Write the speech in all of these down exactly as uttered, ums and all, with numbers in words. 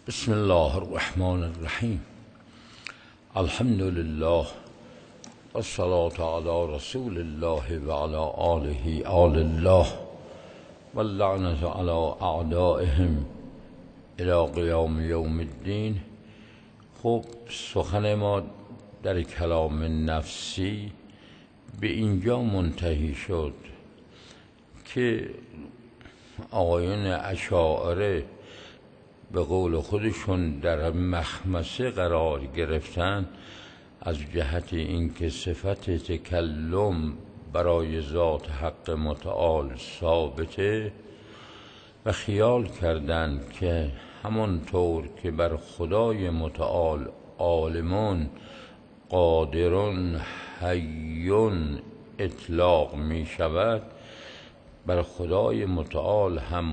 بسم الله الرحمن الرحیم. الحمد لله والصلاة علی رسول الله و علی آله آل الله واللعنة علی اعدائهم الی قیام یوم الدین. خب سخن ما در کلام نفسی به اینجا منتهی شد که آقایون اشاعره به قول خودشون در مخمسه قرار گرفتن از جهت اینکه صفت تکلم برای ذات حق متعال ثابته و خیال کردند که همانطور که بر خدای متعال عالمون قادرون حیون اطلاق می شود، بر خدای متعال هم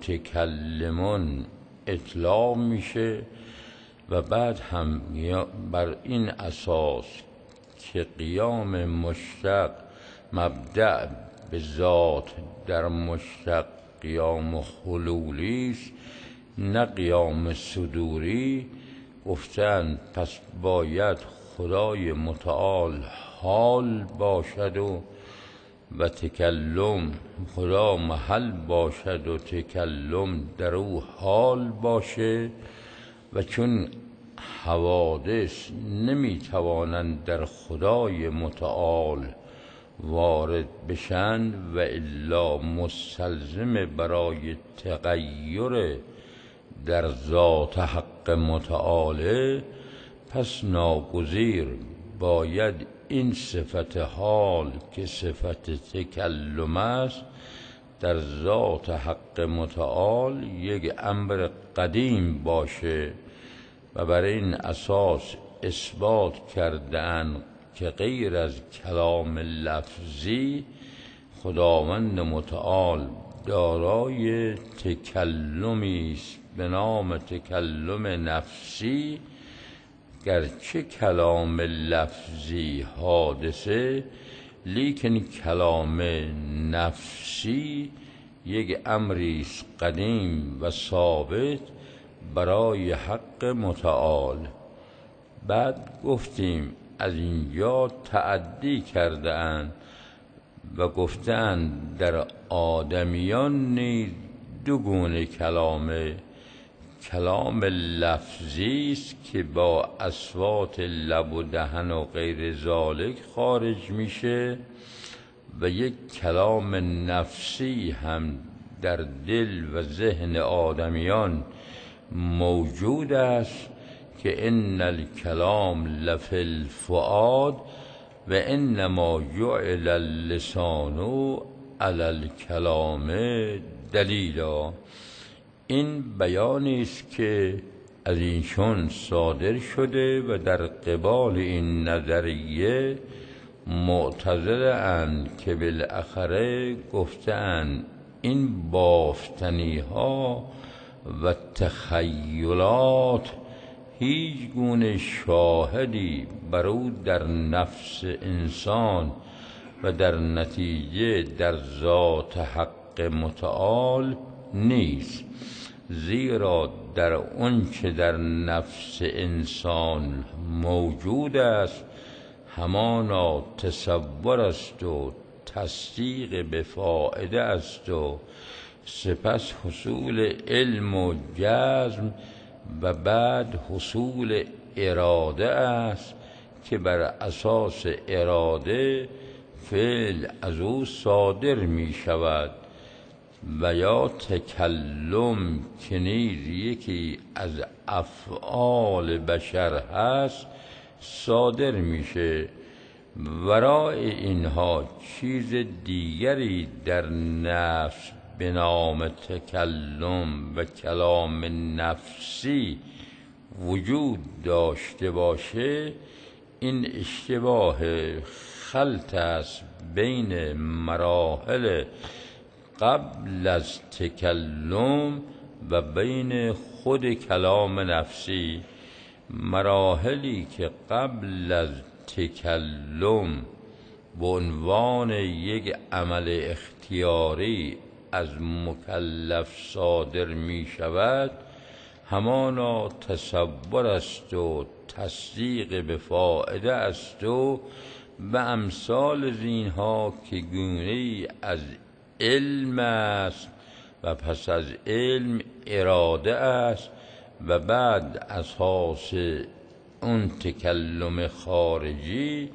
متکلمون اطلاق میشه و بعد هم بر این اساس که قیام مشتق مبدأ به ذات در مشتق قیام حلولی است نه قیام صدوری، گفتند پس باید خدای متعال حال باشد و و تکلم خدا محل باشد و تکلم در او حال باشه، و چون حوادث نمیتوانند در خدای متعال وارد بشن و الا مستلزم برای تغییر در ذات حق متعاله، پس ناگزیر باید این صفت حال که صفت تکلم است در ذات حق متعال یک امر قدیم باشه و بر این اساس اثبات کرده‌اند که غیر از کلام لفظی خداوند متعال دارای تکلمی است به نام تکلم نفسی، گرچه کلام لفظی حادثه لیکن کلام نفسی یک امری قدیم و ثابت برای حق متعال. بعد گفتیم از اینجا تعدی کرده اند و گفتند در آدمیان نیز دو گونه کلامه، کلام لفظی است که با اصوات لب و دهن و غیر ذالک خارج میشه و یک کلام نفسی هم در دل و ذهن آدمیان موجود است که ان الکلام لفی الفؤاد و انما جعل اللسان علی الکلام دلیلا. این بیانی است که از اینشون صادر شده و در قبال این نظریه معتزله اند که بالاخره گفتند این بافتنی ها و تخیلات هیچ گونه شاهدی بر او در نفس انسان و در نتیجه در ذات حق متعال نیست، زیرا در اون که در نفس انسان موجود است همانا تصور است و تصدیق به فائده است و سپس حصول علم و جزم و بعد حصول اراده است که بر اساس اراده فعل از او صادر می شود و یا تکلم که نیز یکی از افعال بشر هست صادر میشه. ورای اینها چیز دیگری در نفس به نام تکلم و کلام نفسی وجود داشته باشه، این اشتباه خلط است بین مراحل قبل از تکلم و بین خود کلام نفسی. مراحلی که قبل از تکلم به عنوان یک عمل اختیاری از مکلف صادر می شود همانا تصور است و تصدیق به فائده است و به امثال زینها که گونه‌ای از علم است و پس از علم اراده است و بعد اساس اون تکلم خارجی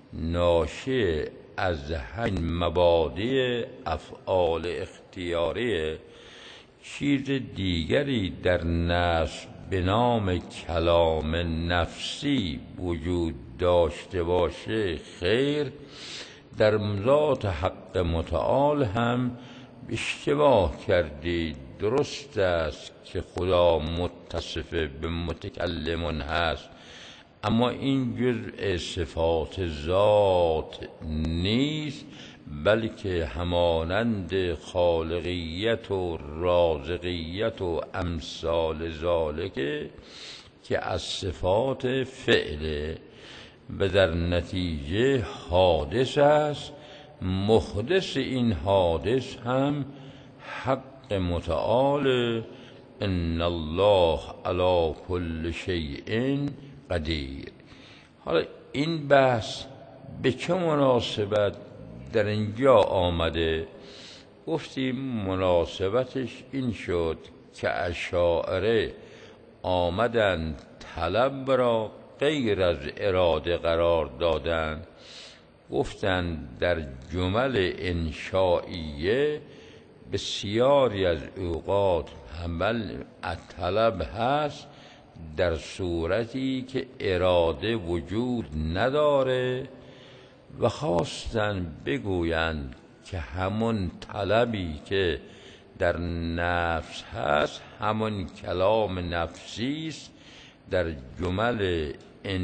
ناشی از همین مبادی افعال اختیاری. چیز دیگری در نفس به نام کلام نفسی وجود داشته باشه خیر، در ذات حق متعال هم اشتباه کردید. درست است که خدا متصف به متکلمون هست، اما این جزء صفات ذات نیست، بلکه همانند خالقیت و رازقیت و امثال ذالک که از صفات فعله و در نتیجه حادث است. محدث این حادث هم حق متعال ان الله علی کل شیء قدیر. حالا این بحث به چه مناسبت در اینجا آمده؟ گفتیم مناسبتش این شد که اشاعره آمدن طلب را غیر از اراده قرار دادند. گفتند در جمل انشائیه بسیاری از اوقات عمل طلب هست در صورتی که اراده وجود نداره و خواستن بگویند که همون طلبی که در نفس هست همون کلام نفسی است. در جمل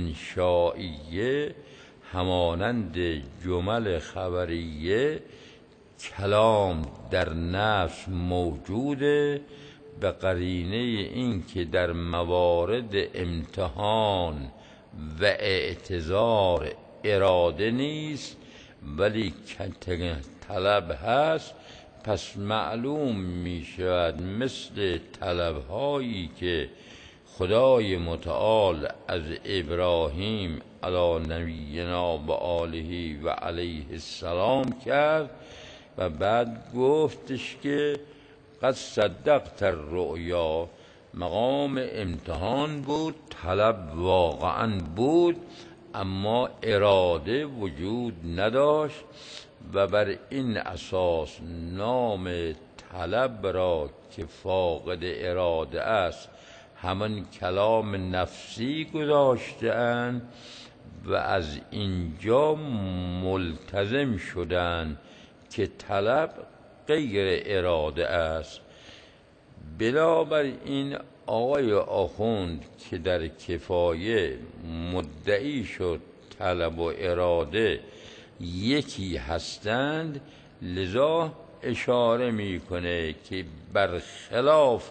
انشائیه همانند جمل خبریه کلام در نفس موجوده، به قرینه این که در موارد امتحان و اعتذار اراده نیست ولی طلب هست. پس معلوم می شود مثل طلب هایی که خدای متعال از ابراهیم علی نبینا و آله و علیه السلام کرد و بعد گفتش که قد صدقت الرؤیا. مقام امتحان بود، طلب واقعا بود اما اراده وجود نداشت و بر این اساس نام طلب را که فاقد اراده است همان کلام نفسی گذاشته‌اند و از اینجا ملتزم شدند که طلب غیر اراده است. بنابراین آقای آخوند که در کفایه مدعی شد طلب و اراده یکی هستند، لذا اشاره میکنه که برخلاف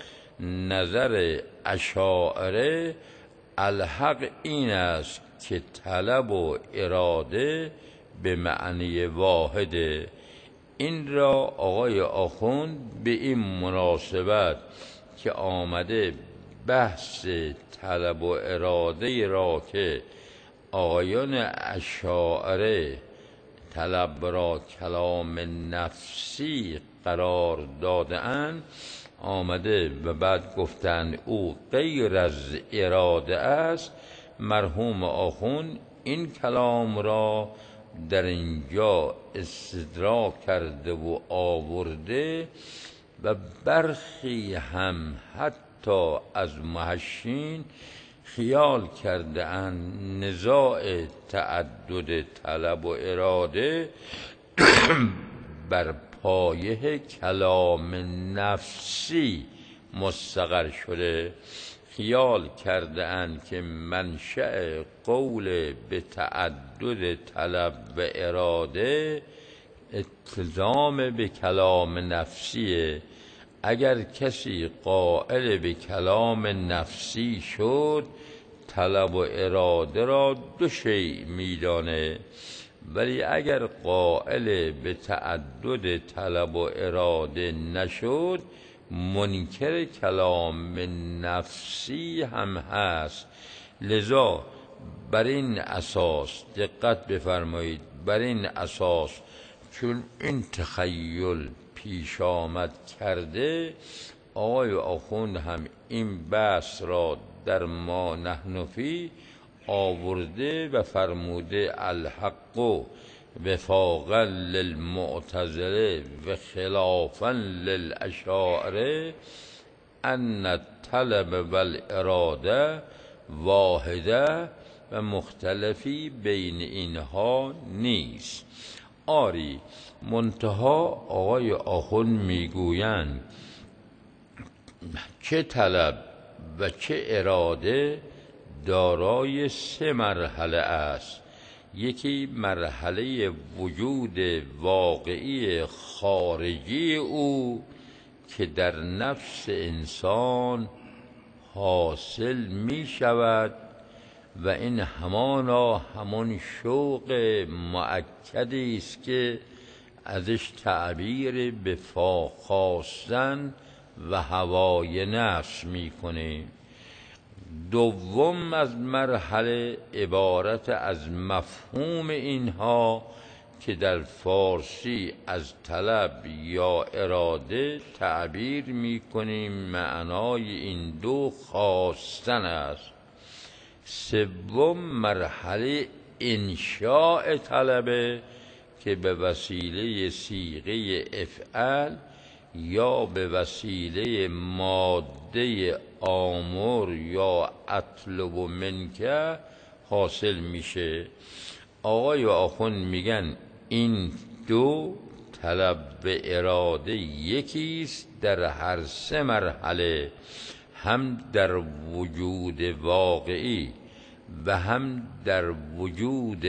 نظر اشاعره الحق این است که طلب و اراده به معنی واحده. این را آقای آخوند به این مناسبت که آمده بحث طلب و اراده را که آقایان اشاعره طلب را کلام نفسی قرار داده‌اند آمده و بعد گفتند او غیر از اراده است. مرحوم آخوند این کلام را در اینجا استدراک کرده و آورده و برخی هم حتی از محشین خیال کرده اند نزاع تعدد طلب و اراده بر پایه کلام نفسی مستقر شده. خیال کرده اند که منشأ قول به تعدد طلب و اراده التزام به کلام نفسیه. اگر کسی قائل به کلام نفسی شد طلب و اراده را دو شیء میدانه، ولی اگر قائل به تعدد طلب و اراده نشد منکر کلام نفسی هم هست. لذا بر این اساس دقت بفرمایید، بر این اساس چون این تخیل پیش آمد کرده، آقای آخوند هم این بحث را در ما نحن فی آورده و فرموده الحق وفاقا للمعتزله و خلافا للاشاعره ان الطلب و الاراده واحده و مختلفی بین اینها نیست. آری منتها آقای آخوند میگویند چه طلب و چه اراده دارای سه مرحله است. یکی مرحله وجود واقعی خارجی او که در نفس انسان حاصل می شود و این همانا همان شوق مؤکدی است که ازش تعبیر به خواستن و هوای نفس می کنیم. دوم از مرحله عبارت از مفهوم اینها که در فارسی از طلب یا اراده تعبیر می کنیم، معنای این دو خواستن است. سوم مرحله انشاء طلبه که به وسیله صیغه افعل یا به وسیله ماده آمر یا اطلب منک حاصل میشه. آقای آخوند میگن این دو طلب و اراده یکیست در هر سه مرحله، هم در وجود واقعی و هم در وجود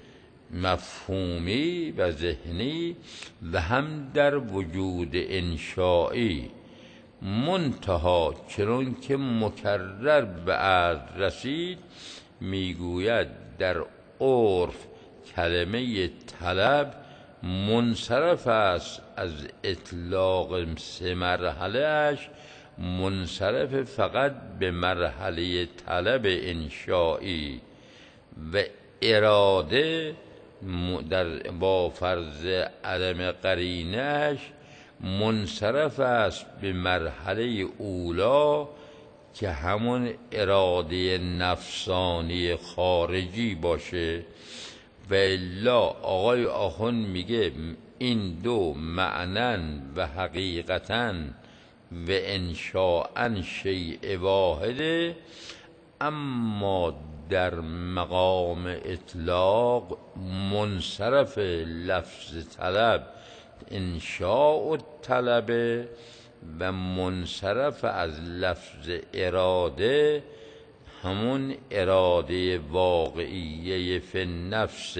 مفهومی و ذهنی و هم در وجود انشایی. منتها چون که مکرر به عرض رسید میگوید در عرف کلمه طلب منصرف است از اطلاق سه مرحله اش، منصرف فقط به مرحله طلب انشایی و اراده در با فرض عدم قرینش منصرف است به مرحله اولا که همون اراده نفسانی خارجی باشه. و الا آقای آخوند میگه این دو معنن و حقیقتاً و انشاءً شیء واحده، اما در مقام اطلاق منصرف لفظ طلب انشاء الطلب و منصرف از لفظ اراده همون اراده واقعیه فی النفس.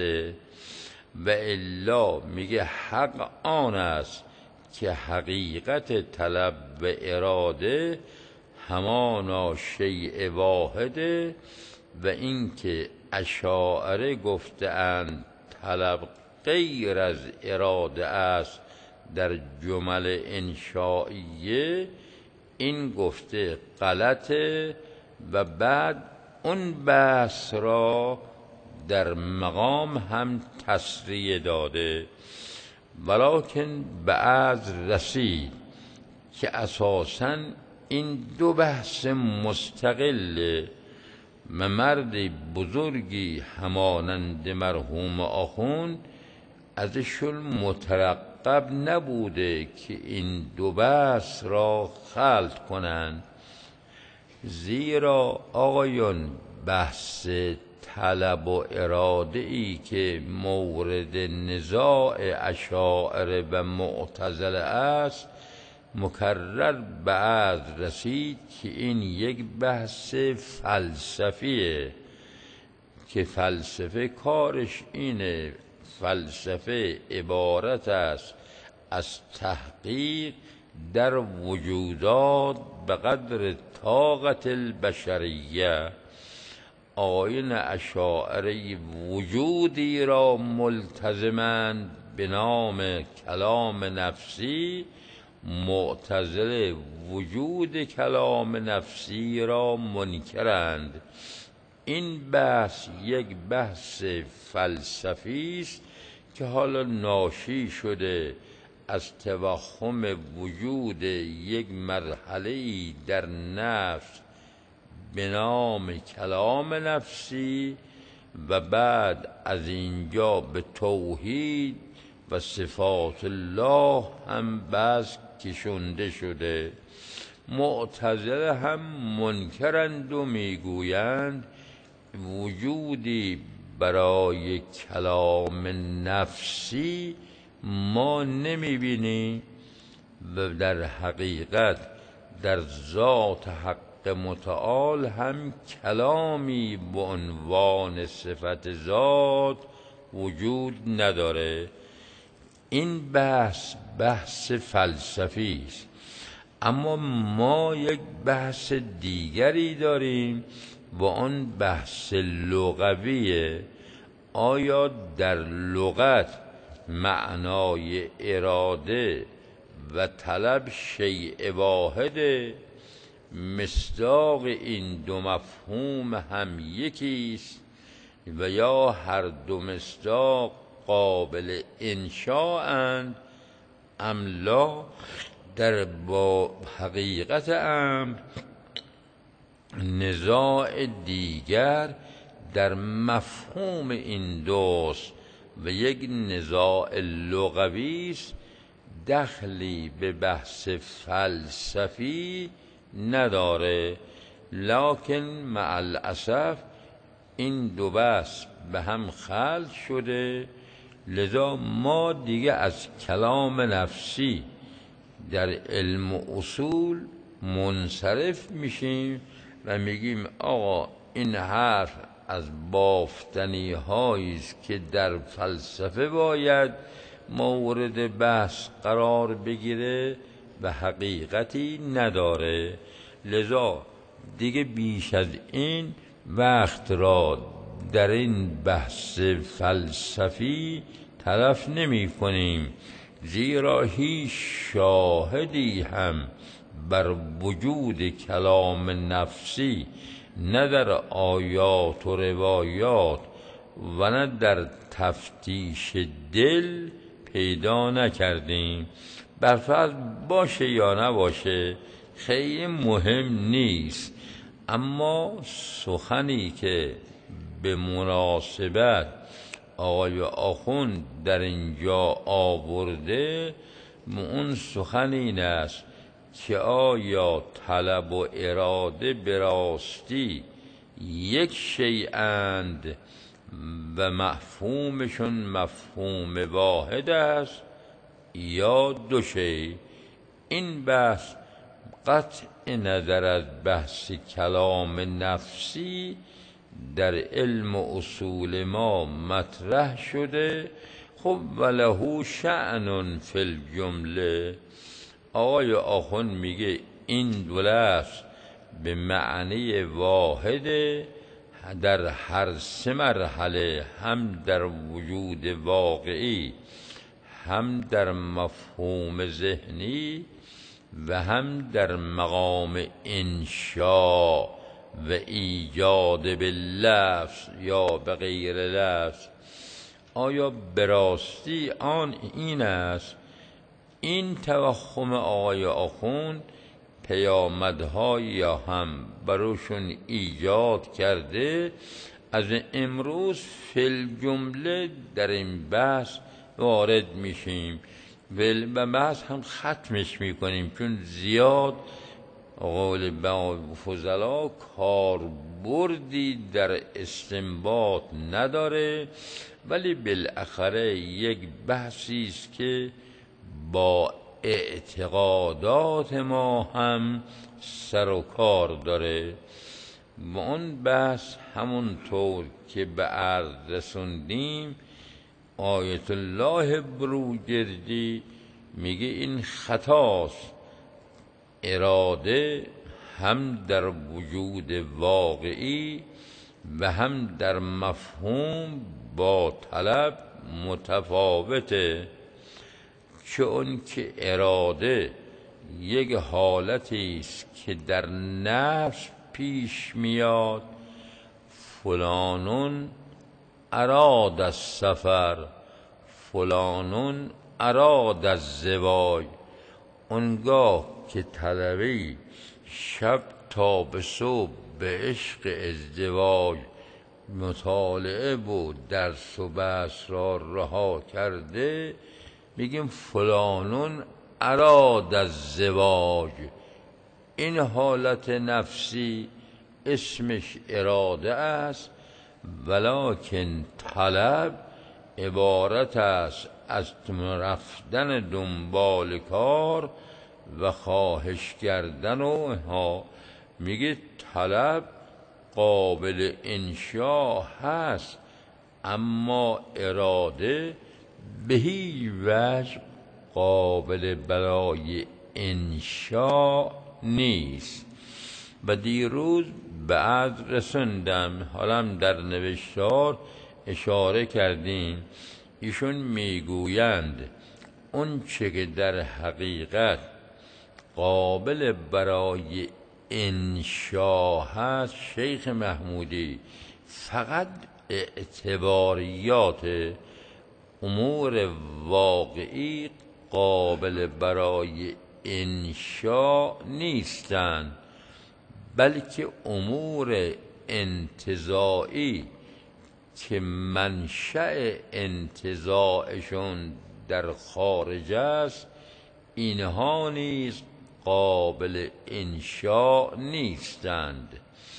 و الا میگه حق آن است که حقیقت طلب و اراده همانا شیء واحده و اینکه اشاعره گفتند طلب غیر از اراده است در جمل انشائیه، این گفته غلطه و بعد اون بحث را در مقام هم تصریح داده. ولکن بعض رسید که اساساً این دو بحث مستقل و مرد بزرگی همانند مرحوم آخوند ازشون مترقب نبوده که این دو بحث را خلط کنند، زیرا آقایون بحث طلب و اراده ای که مورد نزاع اشاعره و معتزله است مکرر به عرض رسید که این یک بحث فلسفیه که فلسفه کارش اینه. فلسفه عبارت است از تحقیق در وجودات به قدر طاقت البشریه. آیین اشاعره وجودی را ملتزمند به نام کلام نفسی، معتزله وجود کلام نفسی را منکرند. این بحث یک بحث فلسفی است که حالا ناشی شده از توهم وجود یک مرحله‌ای در نفس به نام کلام نفسی و بعد از اینجا به توحید و صفات الله هم بحث کشنده شده. معتزله هم منکرند و میگویند وجودی برای کلام نفسی ما نمیبینیم و در حقیقت در ذات حق متعال هم کلامی به عنوان صفت ذات وجود نداره. این بحث بحث فلسفی است. اما ما یک بحث دیگری داریم و آن بحث لغویه. آیا در لغت معنای اراده و طلب شیء واحده؟ مصداق این دو مفهوم هم یکیست و یا هر دو مصداق قابل انشاء‌اند ام لا؟ در با حقیقت امر نزاع دیگر در مفهوم این دوست و یک نزاع لغوی است، دخلی به بحث فلسفی نداره. لکن مع الاسف این دو بحث به هم خلط شده، لذا ما دیگه از کلام نفسی در علم اصول منصرف میشیم و میگیم آقا این حرف از بافتنی هایی است که در فلسفه باید مورد بحث قرار بگیره و حقیقتی نداره. لذا دیگه بیش از این وقت را در این بحث فلسفی تلف نمی کنیم، زیرا هیچ شاهدی هم بر وجود کلام نفسی نه در آیات و روایات و نه در تفتیش دل پیدا نکردیم. برفرض باشه یا نباشه خیلی مهم نیست، اما سخنی که به مناسبت آقای آخوند در اینجا آورده اون سخن این است که آیا طلب و اراده به راستی یک شیئند و مفهومشون مفهوم واحد است یا دو شی؟ این بحث قطع نظر از بحث کلام نفسی در علم اصول ما مطرح شده. خب ولهو شأن فی الجمله. آقای آخوند میگه این دو لفظ به معنی واحد در هر سه مرحله، هم در وجود واقعی، هم در مفهوم ذهنی و هم در مقام انشاء و ایجاد باللفظ یا به غیر لفظ. آیا براستی آن این است؟ این توهم آقای آخوند پیامدهایی هم بروشون ایجاد کرده. از امروز فی الجمله در این بحث وارد میشیم و بحث هم ختمش میکنیم، چون زیاد قول فضلا کاربردی در استنباط نداره، ولی بالاخره یک بحثی است که با اعتقادات ما هم سر و کار داره. و اون بحث همونطور که به عرض رسوندیم، آیت الله بروجردی میگه این خطاست. اراده هم در وجود واقعی و هم در مفهوم با طلب متفاوته، چون که اراده یک حالتی است که در نفس پیش میاد. فلانون اراد السفر، فلانون اراد الزواج. اونگاه که طلبی شب تا به صبح به عشق ازدواج مطالعه و درس و بحث را رها کرده، میگیم فلانون اراد الزواج. این حالت نفسی اسمش اراده است، ولکن طلب عبارت است از رفتن دنبال کار و خواهش کردن و ها. میگه طلب قابل انشاء هست، اما اراده به هیچ وجه قابل برای انشاء نیست. و دیروز بعد رسندم، حالا در نوشتار اشاره کردیم، ایشون میگویند اون چه که در حقیقت قابل برای انشاء هست شیخ محمودی فقط اعتباریات امور واقعی قابل برای انشاء نیستند، بلکه امور انتزاعی که منشأ انتزاعشون در خارج است، اینها نیز قابل انشاء نیستند.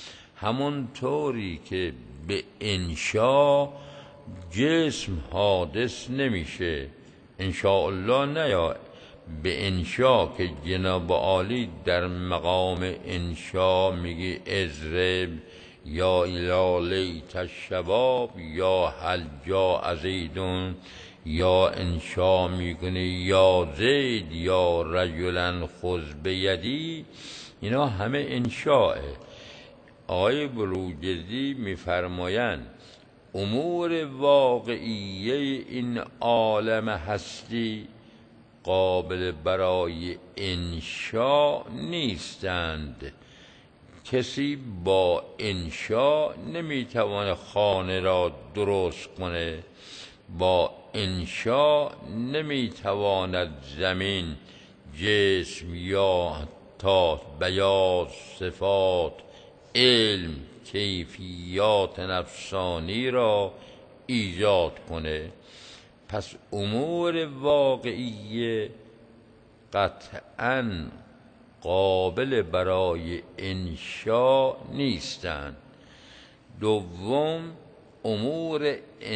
همونطوری که به انشاء جسم حادث نمیشه، انشاء الله نیا به انشاء که جناب عالی در مقام انشاء میگی اضرب یا لیت الشباب یا هل جاء زیدون، یا انشاء میکنی یا زید یا رجلا خذ بیدی، اینا همه انشاءه. آقای بروجردی میفرمایند امور واقعیه این عالم هستی قابل برای انشاء نیستند. کسی با انشاء نمیتواند خانه را درست کنه، با انشاء نمیتواند زمین، جسم یا تا بیاض، صفات، علم، کیفیات نفسانی را ایجاد کنه. پس امور واقعیه قطعاً قابل برای انشاء نیستند. دوم، امور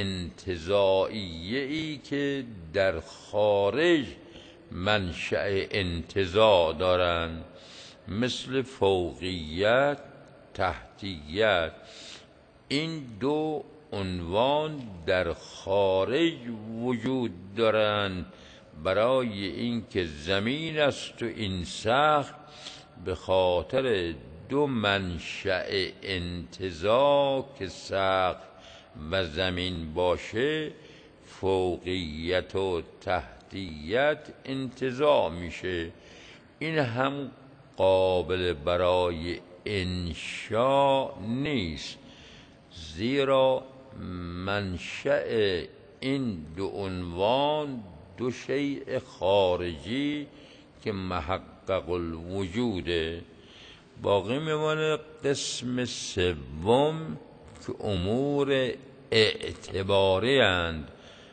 انتزاعیه ای که در خارج منشأ انتزاع دارند، مثل فوقیت، تحتیت. این دو عنوان در خارج وجود دارند، برای اینکه زمین است و این سقف به خاطر دو منشأ انتزاع که سقف و زمین باشه، فوقیت و تحتیت انتزاع میشه. این هم قابل برای انشاء نیست، زیرا منشأ این دو عنوان دو شیء خارجی که محقق الوجوده. باقی میمونه قسم سوم که امور اعتباری اند،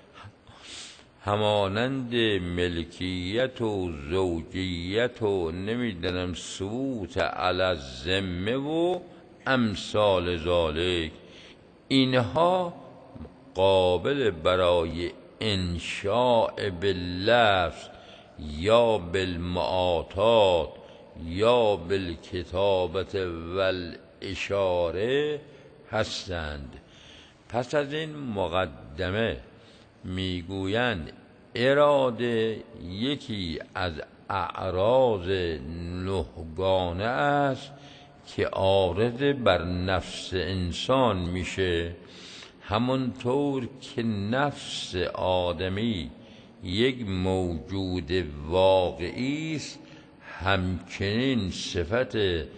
همانند ملکیت و زوجیت و نمیدونم ثبوت علی الذمه و امثال ذالک. اینها قابل برای انشاء باللفظ یا بالمعاطات یا بالکتابت والاشاره هستند. پس از این مقدمه میگویند اراده یکی از اعراض نهگانه است که عارض بر نفس انسان میشه. همونطور که نفس آدمی یک موجود واقعی است، همچنین صفت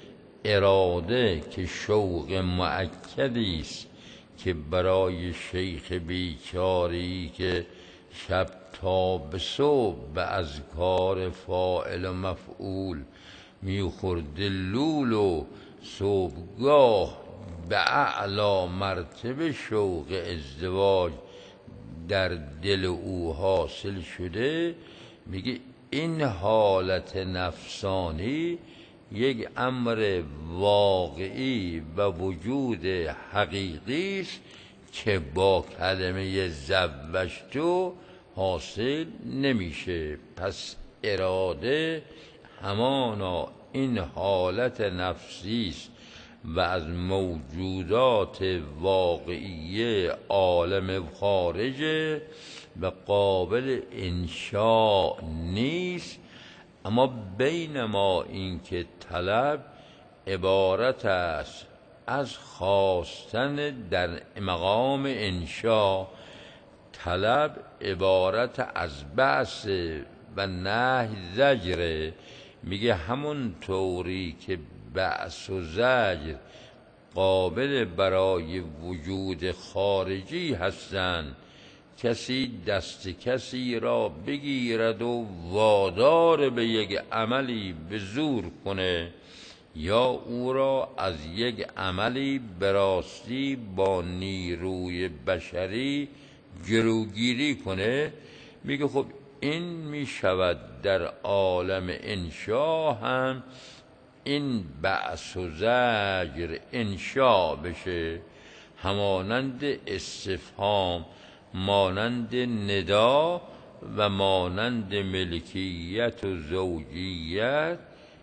اراده که شوق مؤکدی است که برای شیخ بیچاری که شب تا به صبح به اذکار فاعل و مفعول میخورد لول و صبحگاه به اعلی مرتبه شوق ازدواج در دل او حاصل شده، میگه این حالت نفسانی یک امر واقعی و وجود حقیقی است که با کلمه زوجتو حاصل نمیشه. پس اراده همانا این حالت نفسی است و از موجودات واقعی عالم خارجه و قابل انشاء نیست. اما بین ما این که طلب عبارت است از خواستن در مقام انشاء، طلب عبارت از بعث و نهی زجره. میگه همون طوری که بعث و زجر قابل برای وجود خارجی هستند، کسی دست کسی را بگیرد و وادار به یک عملی به زور کنه یا او را از یک عملی به راستی با نیروی بشری جلوگیری کنه، میگه خب این میشود در عالم انشا هم این بعث و زجر انشا بشه، همانند استفهام، مانند ندا و مانند ملکیت و زوجیت،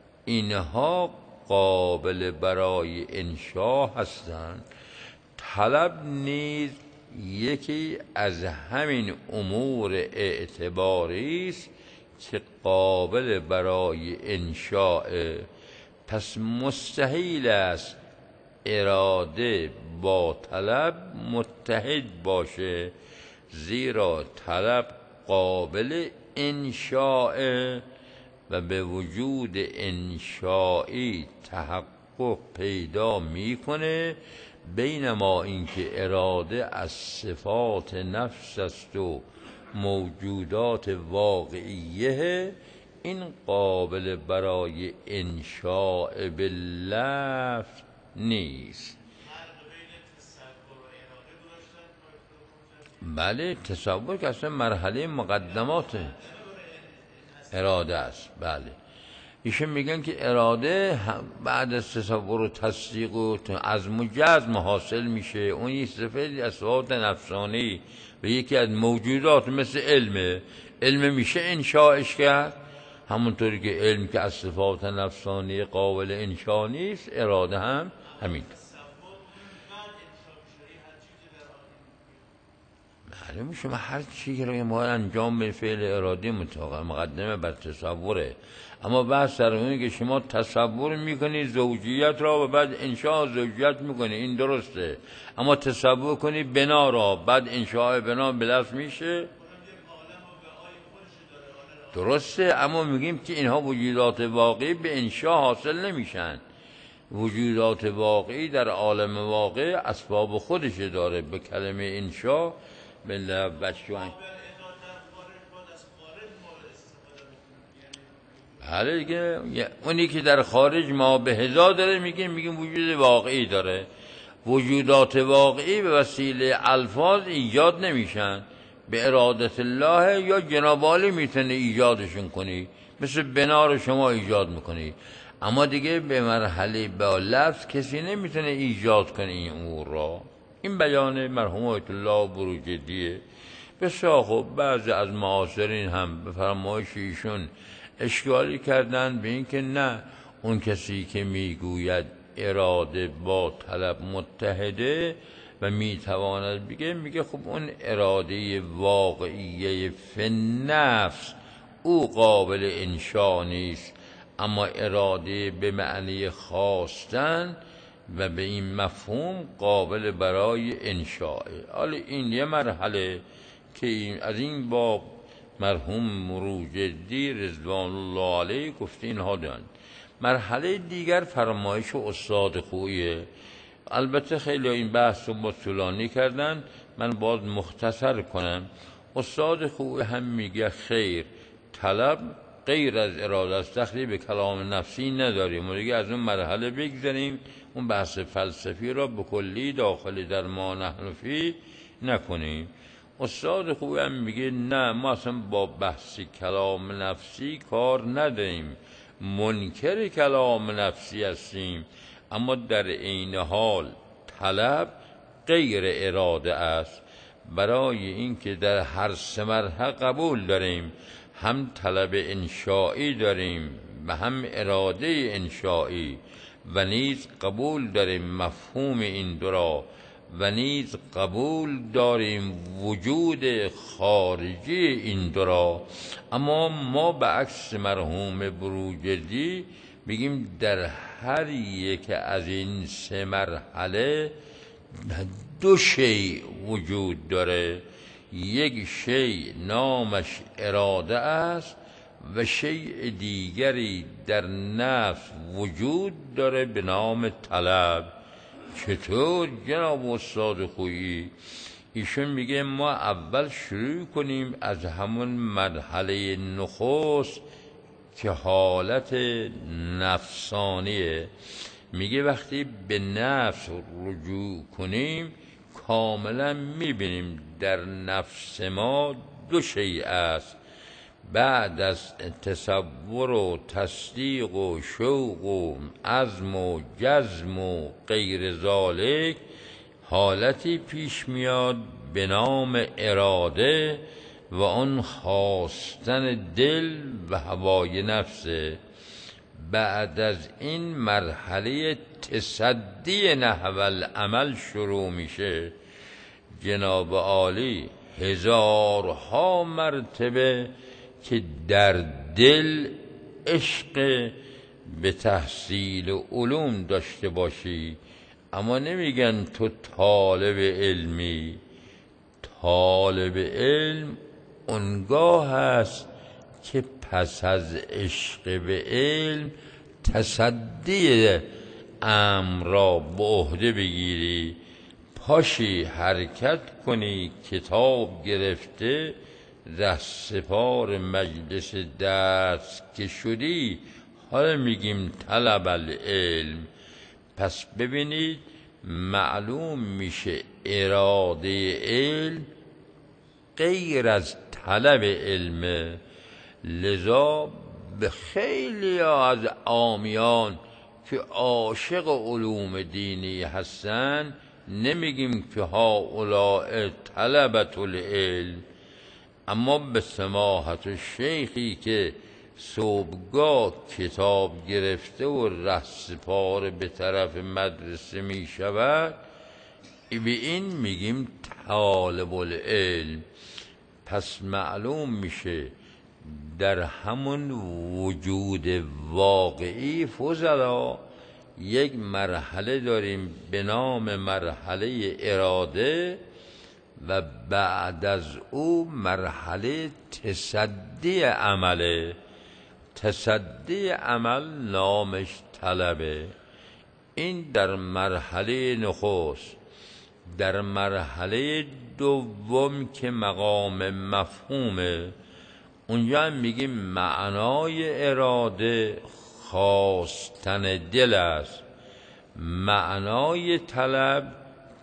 اینها قابل برای انشا هستند. طلب نیز یکی از همین امور اعتباری است که قابل برای انشاء. پس مستحیل است اراده با طلب متحد باشه، زیرا طلب قابل انشاء و به وجود انشایی تحقق پیدا میکنه. بینما اینکه اراده از صفات نفس است و موجودات واقعیه، این قابل برای انشاء باللفظ نیست. بله، تصور که اصلا مرحله مقدمات اراده است. بله، ایشون میگن که اراده بعد از تصور و تصدیق و عزم و جزم حاصل میشه. اون یک صفتی از صفات نفسانی و یکی از موجودات مثل علمه. علم میشه انشاءش کرد، همونطوری که علم که از صفات نفسانی قابل انشاء نیست، اراده هم همین. معلومه شما هر چیزی رو ما انجام به فعل ارادی مطابق مقدمه بر تصوره. اما بحث سر اونه که شما تصور میکنی زوجیت را و بعد انشاء زوجیت میکنی، این درسته. اما تصور کنی بنا را بعد انشاء بنا بلفظ میشه، درسته. اما میگیم که اینها وجودات واقعی به انشاء حاصل نمیشن. وجودات واقعی در عالم واقع اسباب خودش داره. به کلمه انشاء به لبشوان حالا دیگه اونی که در خارج ما به هزا داره میگیم میگیم وجود واقعی داره. وجودات واقعی به وسیله الفاظ ایجاد نمیشن، به ارادت الله یا جناب عالی میتونه ایجادشون کنی، مثل بنا رو شما ایجاد میکنی. اما دیگه به مرحله با لفظ کسی نمیتونه ایجاد کنه این امور را. این بیان مرحوم آیت الله بروجردیه. بسیار خوب، بعضی از معاصرین هم به فرمایش ایشون اشکالی کردن به این که نه، اون کسی که میگوید اراده با طلب متحده و میتواند بگه، میگه خب اون اراده واقعیه فی النفس او قابل انشاء نیست، اما اراده به معنی خواستن و به این مفهوم قابل برای انشاء. حالا این یه مرحله که این از این باب مرحوم مروجدی رضوان الله علیه گفته اینها دارند. مرحله دیگر فرمایش استاد خویه. البته خیلی این بحث رو با طولانی کردن، من باید مختصر کنم. استاد خوی هم میگه خیر، طلب غیر از اراده است، دخلی به کلام نفسی نداریم و دیگه از اون مرحله بگذاریم، اون بحث فلسفی را به کلی داخل در ما نحن فی نکنیم. استاد خوی هم میگه نه، ما اصلا با بحث کلام نفسی کار نداریم، منکر کلام نفسی هستیم، اما در عین حال طلب غیر اراده است. برای اینکه در هر سه مرحله قبول داریم، هم طلب انشایی داریم و هم اراده انشایی، و نیز قبول داریم مفهوم این دو را، و نیز قبول داریم وجود خارجی این دو را. اما ما به عکس مرحوم بروجردی میگیم در هر یک از این سه مرحله دو شیء وجود داره. یک شیء نامش اراده است و شیء دیگری در نفس وجود داره به نام طلب. چطور جناب استاد خویی؟ ایشون میگه ما اول شروع کنیم از همون مرحله نخست که حالت نفسانیه. میگه وقتی به نفس رجوع کنیم کاملا میبینیم در نفس ما دو شیء است. بعد از تصور و تصدیق و شوق و عزم و جزم و غیر ذالک حالتی پیش میاد به نام اراده و آن خواستن دل و هوای نفسه. بعد از این مرحله تصدی نحو العمل شروع میشه. جناب عالی هزارها مرتبه که در دل عشق به تحصیل علوم داشته باشی، اما نمیگن تو طالب علمی. طالب علم اونگاه هست که پس از عشق به علم تصدی امر را به عهده بگیری، پاشی حرکت کنی، کتاب گرفته رهسپار مجلس درس که شدی، حالا میگیم طلب العلم. پس ببینید معلوم میشه اراده علم غیر از طلب علمه. لذا به خیلی از عامیان که عاشق علوم دینی هستن نمیگیم که هؤلاء طلبة العلم، اما به سماحت شیخی که صبحگاه کتاب گرفته و رهسپار به طرف مدرسه می شود، به این میگیم طالب العلم. پس معلوم میشه در همون وجود واقعی فضلا یک مرحله داریم به نام مرحله اراده و بعد از او مرحله تصدی عمله. تصدی عمل نامش طلبه. این در مرحله نخست. در مرحله دوم که مقام مفهومه، اونجا هم میگیم معنای اراده خواستن دل است، معنای طلب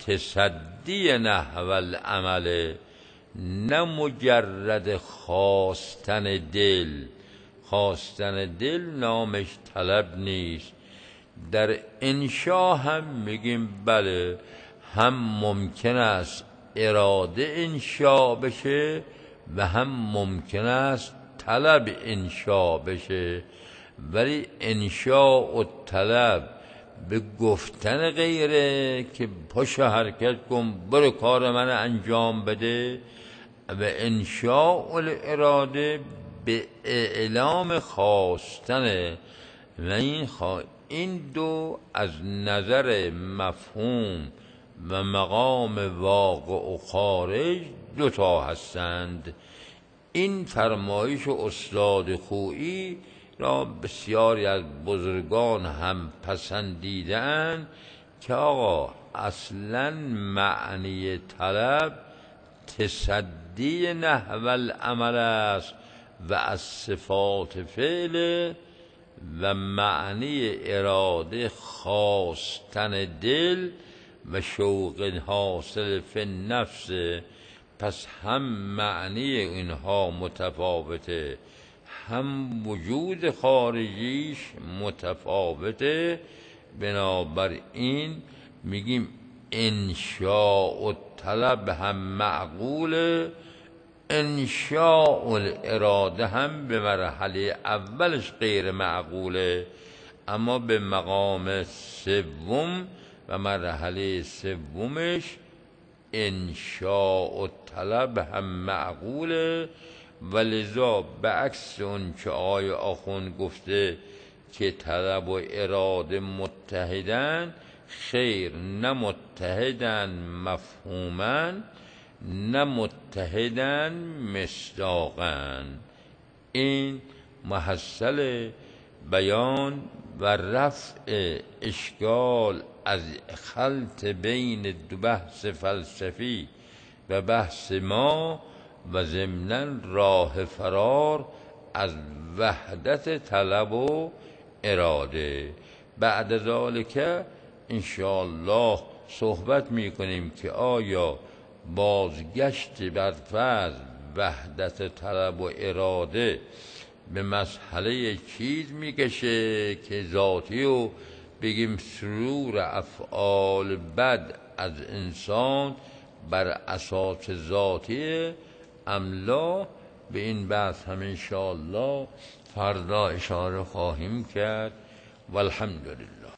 تصدی نحو العمل، نه مجرد خواستن دل. خواستن دل نامش طلب نیست. در انشا هم میگیم بله، هم ممکن است اراده انشا بشه و هم ممکن است طلب انشا بشه، ولی انشا و طلب به گفتن غیره که پاشو حرکت کن برو کار من انجام بده، و انشاء الاراده به اعلام خواستن. و این, خوا... این دو از نظر مفهوم و مقام واقع و خارج دوتا هستند. این فرمایش استاد خویی را بسیاری از بزرگان هم پسندیدند که آقا اصلا معنی طلب تصدی نحو العمل است و از صفات فعل و معنی اراده خواستن دل و شوق حاصل فی النفس. پس هم معنی اینها متفاوته، هم وجود خارجیش متفاوته. بنابراین میگیم انشاء الطلب هم معقوله، انشاء الاراده هم به مرحله اولش غیر معقوله، اما به مقام سوم و مرحله سومش انشاء الطلب هم معقوله. ولذا به عکس اون که آقای آخوند گفته که طلب و اراده متحدن، خیر، نه متحدن مفهوما نه متحدن مصداقا. این محصل بیان و رفع اشکال از خلط بین دو بحث فلسفی و بحث ما و ضمناً راه فرار از وحدت طلب و اراده. بعد ذالک انشاءالله صحبت میکنیم که آیا بازگشت بر فرض وحدت طلب و اراده به مسئله چیز میکشه که ذاتی و بگیم سرور افعال بد از انسان بر اساس ذاتی املا. به این بحث هم انشاءالله فردا اشاره خواهیم کرد. والحمدلله.